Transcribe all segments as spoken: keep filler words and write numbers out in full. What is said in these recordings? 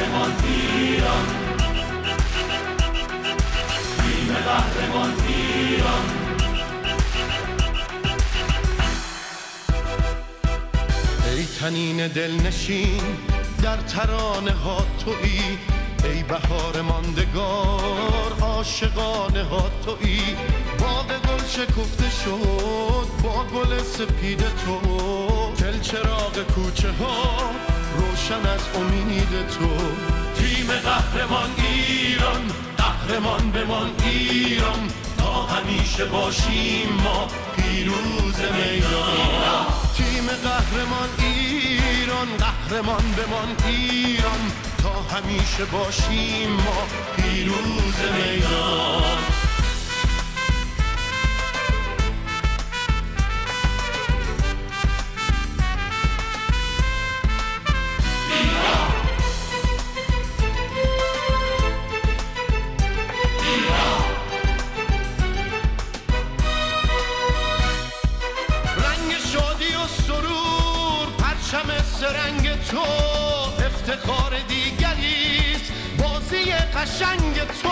قهرمان ایران، تیم قهرمان ایران. ای تنین دلنشین در ترانه ها تویی، ای بهار ماندگار عاشقانه ها تویی. باغ گل شکفته شد با گل سپید تو، دل چراغ کوچه ها روشن از امید تو. تیم قهرمان ایران، قهرمان بمان ایران، تا همیشه باشیم ما پیروز میدان. تیم قهرمان ایران، قهرمان بمان ایران، تا همیشه باشیم ما پیروز میدان. رنگ تو افتخار دیگریست، بازی قشنگ تو.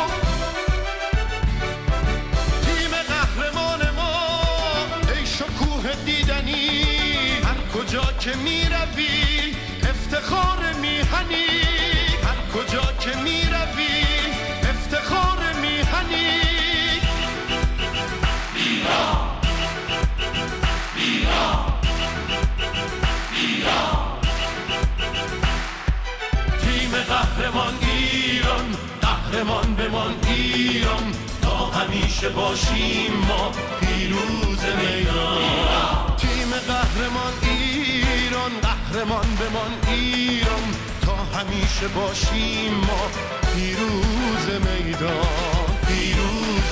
تیم قهرمان ما ای شکوه دیدنی، هر کجا که می روی افتخار میهنی، هر کجا که می روی افتخار میهنی. ایران ایران تیم قهرمان ایران، قهرمان بمان ایران، تا همیشه باشیم ما پیروز میدان. تیم قهرمان ایران، قهرمان بمان ایران، تا همیشه باشیم ما پیروز میدان، پیروز